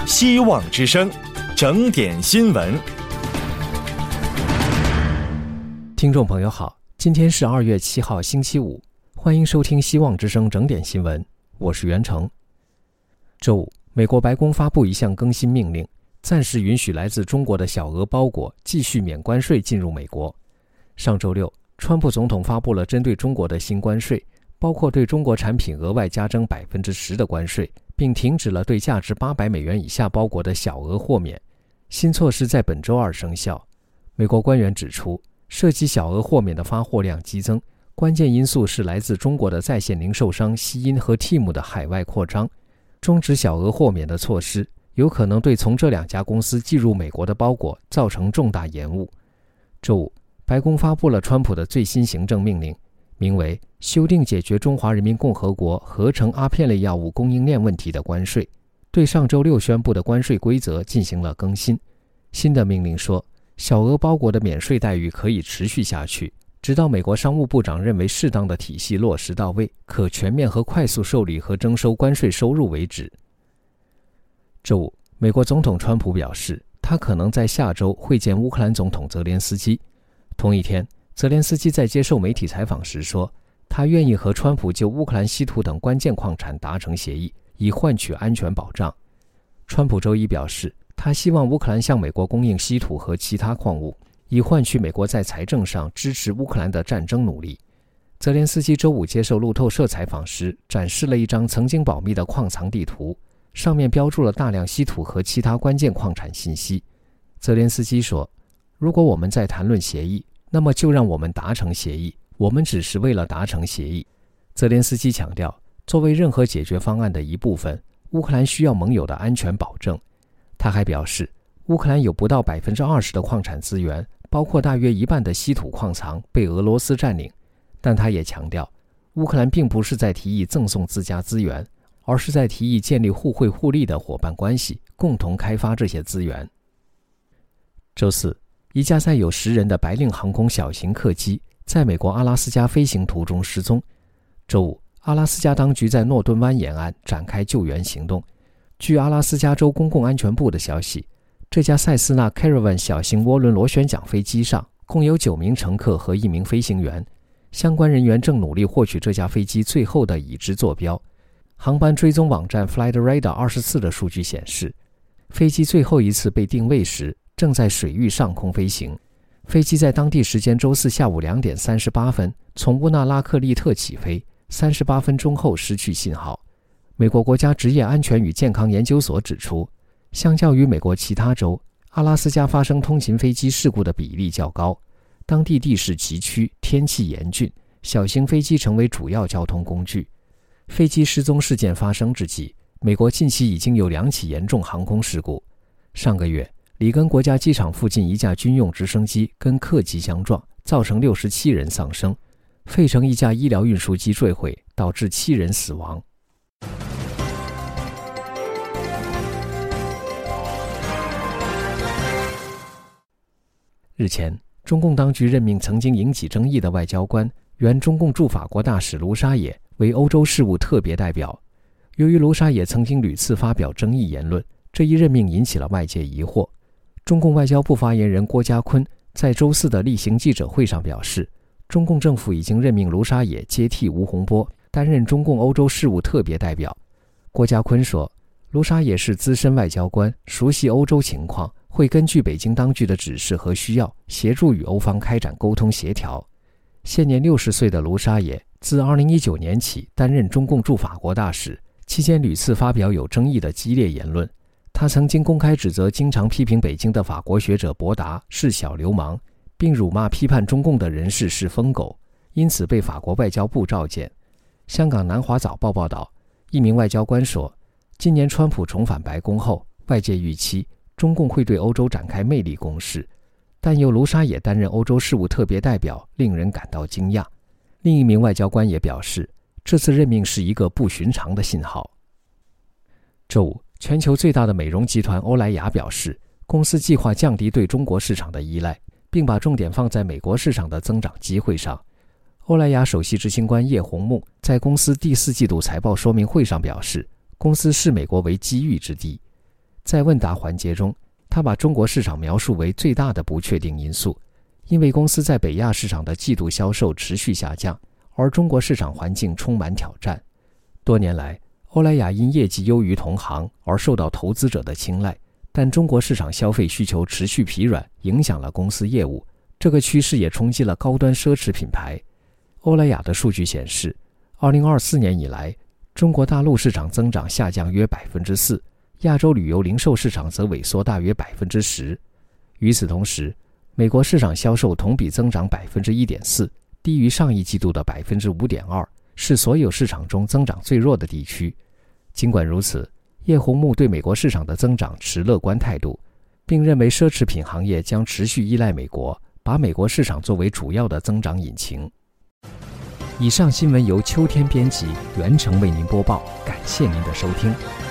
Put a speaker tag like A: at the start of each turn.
A: 希望之声，整点新闻。
B: 听众朋友好，今天是2月7号星期五，欢迎收听希望之声整点新闻，我是袁成。周五，美国白宫发布一项更新命令，暂时允许来自中国的小额包裹继续免关税进入美国。上周六，川普总统发布了针对中国的新关税，包括对中国产品额外加征 10% 的关税，并停止了对价值800美元以下包裹的小额豁免。新措施在本周二生效。美国官员指出，涉及小额豁免的发货量激增，关键因素是来自中国的在线零售商西音和 TIM 的海外扩张。终止小额豁免的措施有可能对从这两家公司进入美国的包裹造成重大延误。周五，白宫发布了川普的最新行政命令，名为修订解决中华人民共和国合成阿片类药物供应链问题的关税，对上周六宣布的关税规则进行了更新。新的命令说，小额包裹的免税待遇可以持续下去，直到美国商务部长认为适当的体系落实到位，可全面和快速受理和征收关税收入为止。周五，美国总统川普表示，他可能在下周会见乌克兰总统泽连斯基。同一天，泽连斯基在接受媒体采访时说，他愿意和川普就乌克兰稀土等关键矿产达成协议，以换取安全保障。川普周一表示，他希望乌克兰向美国供应稀土和其他矿物，以换取美国在财政上支持乌克兰的战争努力。泽连斯基周五接受路透社采访时，展示了一张曾经保密的矿藏地图，上面标注了大量稀土和其他关键矿产信息。泽连斯基说，如果我们在谈论协议，那么就让我们达成协议，我们只是为了达成协议。泽连斯基强调，作为任何解决方案的一部分，乌克兰需要盟友的安全保证。他还表示，乌克兰有不到 20% 的矿产资源，包括大约一半的稀土矿藏被俄罗斯占领。但他也强调，乌克兰并不是在提议赠送自家资源，而是在提议建立互惠互利的伙伴关系，共同开发这些资源。周四，一架载有10人的白令航空小型客机在美国阿拉斯加飞行途中失踪。周五，阿拉斯加当局在诺顿湾沿岸展开救援行动。据阿拉斯加州公共安全部的消息，这架塞斯纳 Caravan 小型涡轮螺旋桨飞机上共有9名乘客和1名飞行员，相关人员正努力获取这架飞机最后的已知坐标。航班追踪网站 Flightradar 24的数据显示，飞机最后一次被定位时正在水域上空飞行。飞机在当地时间周四下午2点38分从乌纳拉克利特起飞，38分钟后失去信号。美国国家职业安全与健康研究所指出，相较于美国其他州，阿拉斯加发生通勤飞机事故的比例较高。当地地势崎岖，天气严峻，小型飞机成为主要交通工具。飞机失踪事件发生之际，美国近期已经有2起严重航空事故。上个月，里根国家机场附近一架军用直升机跟客机相撞，造成67人丧生；费城一架医疗运输机坠毁，导致7人死亡。日前，中共当局任命曾经引起争议的外交官、原中共驻法国大使卢沙野为欧洲事务特别代表。由于卢沙野曾经屡次发表争议言论，这一任命引起了外界疑惑。中共外交部发言人郭家坤在周四的例行记者会上表示，中共政府已经任命卢沙野接替吴洪波担任中共欧洲事务特别代表。郭家坤说，卢沙野是资深外交官，熟悉欧洲情况，会根据北京当局的指示和需要，协助与欧方开展沟通协调。现年60岁的卢沙野自2019年起担任中共驻法国大使，期间屡次发表有争议的激烈言论。他曾经公开指责经常批评北京的法国学者博达是小流氓，并辱骂批判中共的人士是疯狗，因此被法国外交部召见。香港南华早报报道，一名外交官说，今年川普重返白宫后，外界预期中共会对欧洲展开魅力攻势，但由卢沙野担任欧洲事务特别代表令人感到惊讶。另一名外交官也表示，这次任命是一个不寻常的信号。周五，全球最大的美容集团欧莱雅表示，公司计划降低对中国市场的依赖，并把重点放在美国市场的增长机会上。欧莱雅首席执行官叶红木在公司第4季度财报说明会上表示，公司视美国为机遇之地。 在问答环节中，他把中国市场描述为最大的不确定因素，因为公司在北亚市场的季度销售持续下降，而中国市场环境充满挑战。多年来，欧莱雅因业绩优于同行而受到投资者的青睐，但中国市场消费需求持续疲软，影响了公司业务。这个趋势也冲击了高端奢侈品牌。欧莱雅的数据显示，2024年以来，中国大陆市场增长下降约 4%， 亚洲旅游零售市场则萎缩大约 10%。 与此同时，美国市场销售同比增长 1.4%， 低于上一季度的 5.2%， 是所有市场中增长最弱的地区。尽管如此，叶红木对美国市场的增长持乐观态度，并认为奢侈品行业将持续依赖美国，把美国市场作为主要的增长引擎。以上新闻由秋天编辑，袁成为您播报，感谢您的收听。